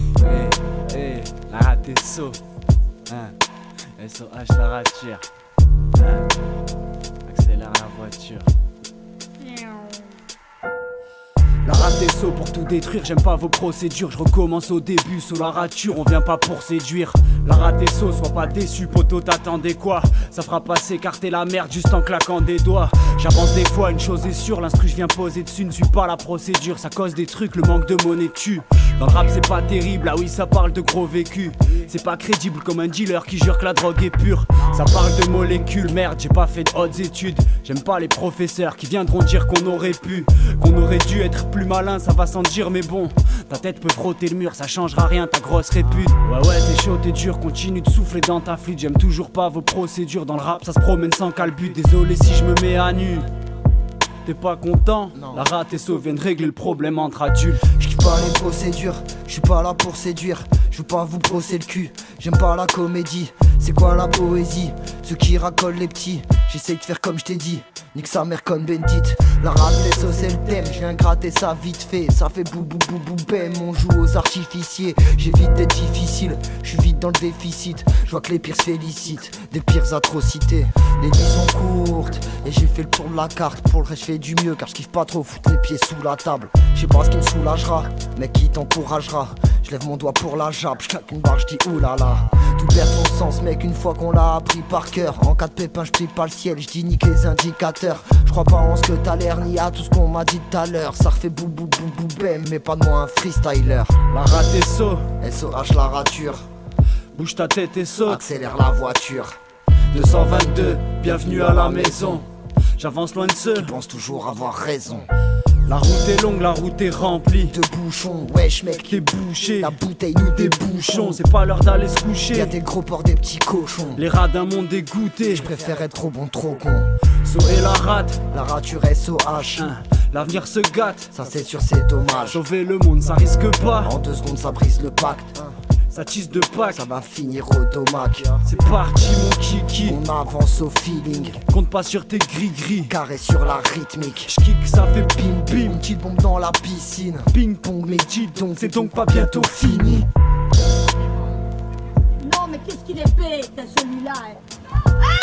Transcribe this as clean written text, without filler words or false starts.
La rate est SO, SOH la rature, accélère la voiture. La rate est SO pour tout détruire, j'aime pas vos procédures. Je recommence au début sous la rature, on vient pas pour séduire. La rate est SO, sois pas déçu, poteau t'attendais quoi? Ça fera pas s'écarter la merde juste en claquant des doigts. J'avance des fois, une chose est sûre, l'instru je viens poser dessus, ne suis pas la procédure. Ça cause des trucs, le manque de monnaie tue. Dans le rap c'est pas terrible, ah oui ça parle de gros vécu. C'est pas crédible comme un dealer qui jure que la drogue est pure. Ça parle de molécules, merde j'ai pas fait de hautes études. J'aime pas les professeurs qui viendront dire qu'on aurait pu, qu'on aurait dû être plus malin, ça va sans dire mais bon. Ta tête peut frotter le mur, ça changera rien, ta grosse répute. Ouais t'es chaud, t'es dur, continue de souffler dans ta flûte. J'aime toujours pas vos procédures, dans le rap ça se promène sans calbut. Désolé si je me mets à nu. T'es pas content? Non. La rate et SO viennent régler le problème entre adultes. J'kiffe pas les procédures, j'suis pas là pour séduire. J'veux pas vous brosser le cul, j'aime pas la comédie. C'est quoi la poésie? Ceux qui racolent les petits. J'essaye de faire comme je t'ai dit, nique sa mère comme Bendit. La rate et SO c'est le thème, j'viens gratter ça vite fait. Ça fait bou bou bou bou bam, on joue aux artificiers. J'évite d'être difficile, j'suis vite dans le déficit. J'vois que les pires se félicitent, des pires atrocités. Les nuits sont courtes, et j'ai fait le tour de la carte. Pour le reste j'fais du mieux car j'kiffe pas trop foutre les pieds sous la table. J'sais pas ce qui me soulagera, mais qui t'encouragera. J'lève mon doigt pour la jappe, j'claque une barre, j'dis oulala. Tout perd son sens mec une fois qu'on l'a appris par cœur. En cas de pépin j'plie pas le ciel, j'dis nique les indicateurs. J'crois pas en ce que t'as l'air ni à tout ce qu'on m'a dit tout à l'heure. Ça refait bou bou bou bou bam, mais pas de moi un freestyler. La rate est SO, SOH la rature. Bouge ta tête et saute. Accélère la voiture. 222, bienvenue à la maison. J'avance loin de ceux qui pensent toujours avoir raison. La route est longue, la route est remplie de bouchons, wesh mec, t'es bouché. La bouteille nous des bouchons. C'est pas l'heure d'aller se coucher. Y'a des gros porcs, des petits cochons. Les rats d'un monde dégoûté. Je préfère être trop bon, trop con. SO et la rate, la rature SOH. L'avenir se gâte, ça c'est sûr c'est dommage. Sauver le monde ça risque pas. En 2 secondes ça brise le pacte. Ça tisse de Pâques, ça va finir au domac. C'est parti mon kiki, on avance au feeling. Compte pas sur tes gris-gris, carré sur la rythmique. J'kick ça fait bim bim. Une petite bombe dans la piscine. Ping pong mais dis donc, c'est donc pas bientôt fini. Non mais qu'est-ce qu'il est bête celui-là